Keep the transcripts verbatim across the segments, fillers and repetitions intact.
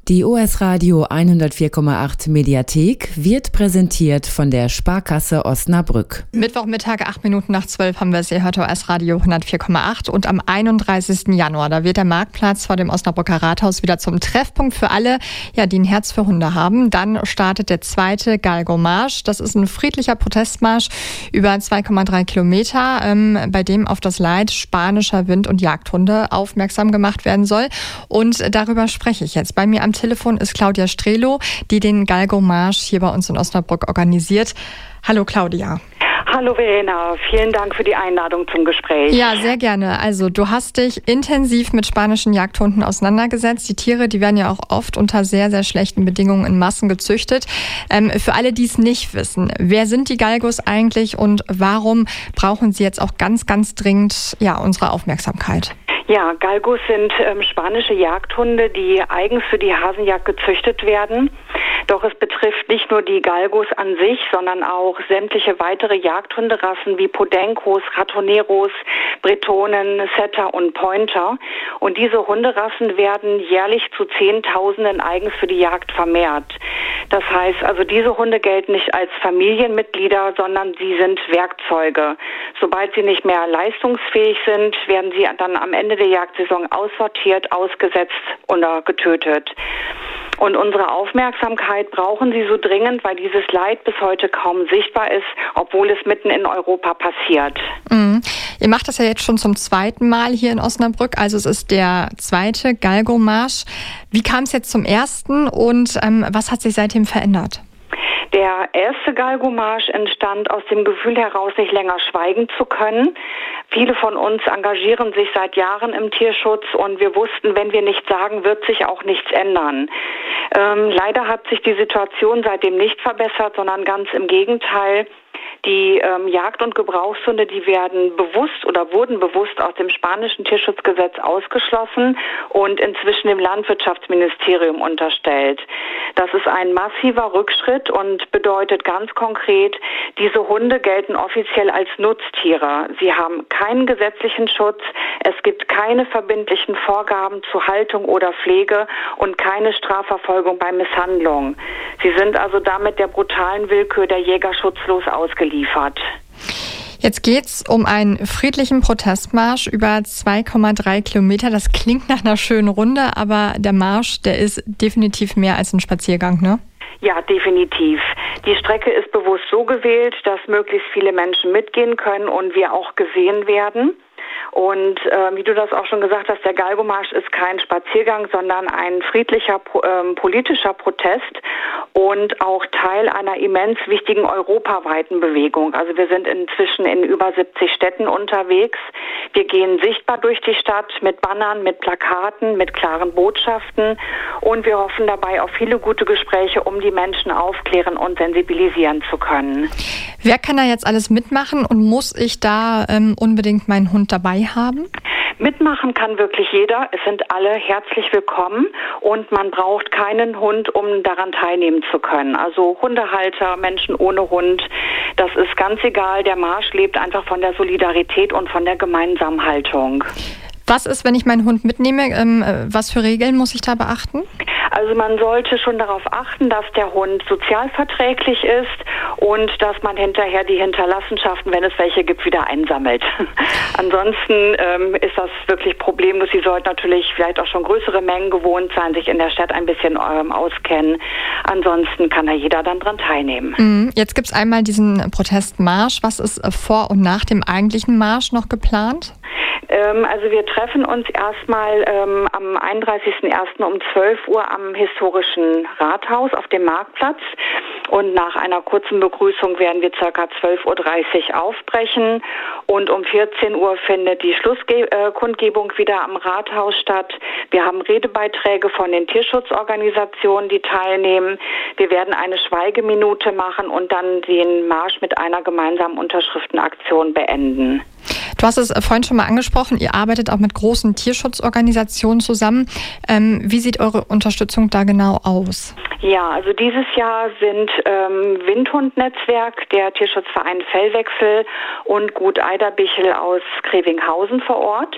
Die O S Radio hundertvier Komma acht Mediathek wird präsentiert von der Sparkasse Osnabrück. Mittwochmittag, acht Minuten nach zwölf haben wir es. Ihr hört O S Radio hundertvier Komma acht. Und am einunddreißigsten Januar, da wird der Marktplatz vor dem Osnabrücker Rathaus wieder zum Treffpunkt für alle, ja, die ein Herz für Hunde haben. Dann startet der zweite Galgo-Marsch. Das ist ein friedlicher Protestmarsch über zwei Komma drei Kilometer, ähm, bei dem auf das Leid spanischer Wind- und Jagdhunde aufmerksam gemacht werden soll. Und darüber spreche ich jetzt. Bei mir am Telefon ist Claudia Strelo, die den Galgo-Marsch hier bei uns in Osnabrück organisiert. Hallo Claudia. Hallo Verena, vielen Dank für die Einladung zum Gespräch. Ja, sehr gerne. Also du hast dich intensiv mit spanischen Jagdhunden auseinandergesetzt. Die Tiere, die werden ja auch oft unter sehr, sehr schlechten Bedingungen in Massen gezüchtet. Ähm, für alle, die es nicht wissen, wer sind die Galgos eigentlich und warum brauchen sie jetzt auch ganz, ganz dringend ja unsere Aufmerksamkeit? Ja, Galgos sind ähm, spanische Jagdhunde, die eigens für die Hasenjagd gezüchtet werden. Doch es betrifft nicht nur die Galgos an sich, sondern auch sämtliche weitere Jagdhunderassen wie Podencos, Ratoneros, Bretonen, Setter und Pointer. Und diese Hunderassen werden jährlich zu Zehntausenden eigens für die Jagd vermehrt. Das heißt also, diese Hunde gelten nicht als Familienmitglieder, sondern sie sind Werkzeuge. Sobald sie nicht mehr leistungsfähig sind, werden sie dann am Ende der Jagdsaison aussortiert, ausgesetzt oder getötet. Und unsere Aufmerksamkeit brauchen sie so dringend, weil dieses Leid bis heute kaum sichtbar ist, obwohl es mitten in Europa passiert. Mhm. Ihr macht das ja jetzt schon zum zweiten Mal hier in Osnabrück, also es ist der zweite Galgo-Marsch. Wie kam es jetzt zum ersten und ähm, was hat sich seitdem verändert? Der erste Galgo-Marsch entstand aus dem Gefühl heraus, nicht länger schweigen zu können. Viele von uns engagieren sich seit Jahren im Tierschutz und wir wussten, wenn wir nichts sagen, wird sich auch nichts ändern. Ähm, leider hat sich die Situation seitdem nicht verbessert, sondern ganz im Gegenteil. Die ähm, Jagd- und Gebrauchshunde, die werden bewusst oder wurden bewusst aus dem spanischen Tierschutzgesetz ausgeschlossen und inzwischen dem Landwirtschaftsministerium unterstellt. Das ist ein massiver Rückschritt und bedeutet ganz konkret, diese Hunde gelten offiziell als Nutztiere. Sie haben keinen gesetzlichen Schutz, es gibt keine verbindlichen Vorgaben zu Haltung oder Pflege und keine Strafverfolgung bei Misshandlung. Sie sind also damit der brutalen Willkür der Jäger schutzlos ausgeliefert. Jetzt geht's um einen friedlichen Protestmarsch über zwei Komma drei Kilometer. Das klingt nach einer schönen Runde, aber der Marsch, der ist definitiv mehr als ein Spaziergang, ne? Ja, definitiv. Die Strecke ist bewusst so gewählt, dass möglichst viele Menschen mitgehen können und wir auch gesehen werden. Und äh, wie du das auch schon gesagt hast, der Galgo-Marsch ist kein Spaziergang, sondern ein friedlicher ähm, politischer Protest und auch Teil einer immens wichtigen europaweiten Bewegung. Also wir sind inzwischen in über siebzig Städten unterwegs. Wir gehen sichtbar durch die Stadt mit Bannern, mit Plakaten, mit klaren Botschaften und wir hoffen dabei auf viele gute Gespräche, um die Menschen aufklären und sensibilisieren zu können. Wer kann da jetzt alles mitmachen und muss ich da ähm, unbedingt meinen Hund dabei haben? Mitmachen kann wirklich jeder. Es sind alle herzlich willkommen und man braucht keinen Hund, um daran teilnehmen zu können. Also Hundehalter, Menschen ohne Hund, das ist ganz egal. Der Marsch lebt einfach von der Solidarität und von der gemeinsamen Haltung. Was ist, wenn ich meinen Hund mitnehme? Ähm, was für Regeln muss ich da beachten? Also man sollte schon darauf achten, dass der Hund sozialverträglich ist und dass man hinterher die Hinterlassenschaften, wenn es welche gibt, wieder einsammelt. Ansonsten ähm, ist das wirklich problemlos. Sie sollten natürlich vielleicht auch schon größere Mengen gewohnt sein, sich in der Stadt ein bisschen ähm, auskennen. Ansonsten kann da jeder dann dran teilnehmen. Mhm. Jetzt gibt es einmal diesen Protestmarsch. Was ist vor und nach dem eigentlichen Marsch noch geplant? Ähm, also wir treffen uns erstmal ähm, am einunddreißigsten ersten um zwölf Uhr am historischen Rathaus auf dem Marktplatz und nach einer kurzen Begrüßung werden wir ca. zwölf Uhr dreißig aufbrechen und um vierzehn Uhr findet die Schlusskundgebung wieder am Rathaus statt. Wir haben Redebeiträge von den Tierschutzorganisationen, die teilnehmen. Wir werden eine Schweigeminute machen und dann den Marsch mit einer gemeinsamen Unterschriftenaktion beenden. Du hast es vorhin schon mal angesprochen, ihr arbeitet auch mit großen Tierschutzorganisationen zusammen. Ähm, wie sieht eure Unterstützung da genau aus? Ja, also dieses Jahr sind ähm, Windhund-Netzwerk, der Tierschutzverein Fellwechsel und Gut Eiderbichel aus Grevinghausen vor Ort.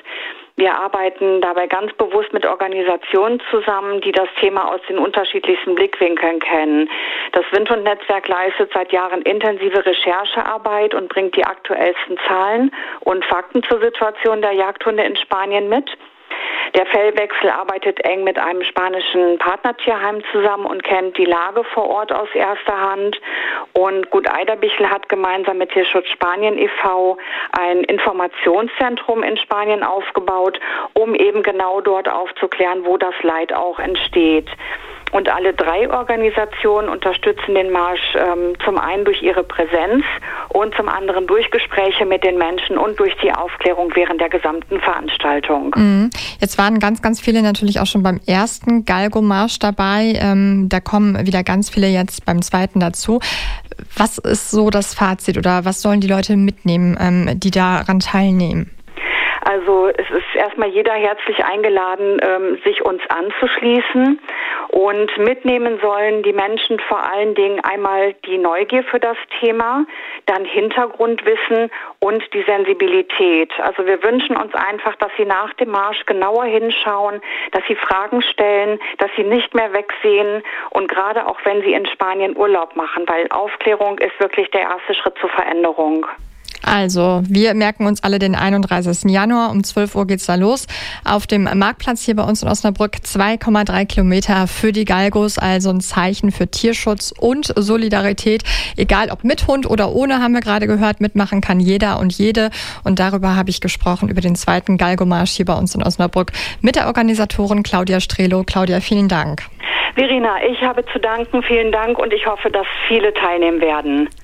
Wir arbeiten dabei ganz bewusst mit Organisationen zusammen, die das Thema aus den unterschiedlichsten Blickwinkeln kennen. Das Windhund-Netzwerk leistet seit Jahren intensive Recherchearbeit und bringt die aktuellsten Zahlen und Fakten zur Situation der Jagdhunde in Spanien mit. Der Fellwechsel arbeitet eng mit einem spanischen Partnertierheim zusammen und kennt die Lage vor Ort aus erster Hand. Und Gut Eiderbichel hat gemeinsam mit Tierschutz Spanien e V ein Informationszentrum in Spanien aufgebaut, um eben genau dort aufzuklären, wo das Leid auch entsteht. Und alle drei Organisationen unterstützen den Marsch ähm, zum einen durch ihre Präsenz und zum anderen durch Gespräche mit den Menschen und durch die Aufklärung während der gesamten Veranstaltung. Mhm. Jetzt waren ganz, ganz viele natürlich auch schon beim ersten Galgo-Marsch dabei. Ähm, da kommen wieder ganz viele jetzt beim zweiten dazu. Was ist so das Fazit oder was sollen die Leute mitnehmen, ähm, die daran teilnehmen? Also es ist erstmal jeder herzlich eingeladen, sich uns anzuschließen, und mitnehmen sollen die Menschen vor allen Dingen einmal die Neugier für das Thema, dann Hintergrundwissen und die Sensibilität. Also wir wünschen uns einfach, dass sie nach dem Marsch genauer hinschauen, dass sie Fragen stellen, dass sie nicht mehr wegsehen, und gerade auch wenn sie in Spanien Urlaub machen, weil Aufklärung ist wirklich der erste Schritt zur Veränderung. Also, wir merken uns alle den einunddreißigsten Januar. Um zwölf Uhr geht's da los. Auf dem Marktplatz hier bei uns in Osnabrück zwei Komma drei Kilometer für die Galgos. Also ein Zeichen für Tierschutz und Solidarität. Egal ob mit Hund oder ohne, haben wir gerade gehört. Mitmachen kann jeder und jede. Und darüber habe ich gesprochen, über den zweiten Galgo-Marsch hier bei uns in Osnabrück mit der Organisatorin Claudia Strelo. Claudia, vielen Dank. Verena, ich habe zu danken. Vielen Dank, und ich hoffe, dass viele teilnehmen werden.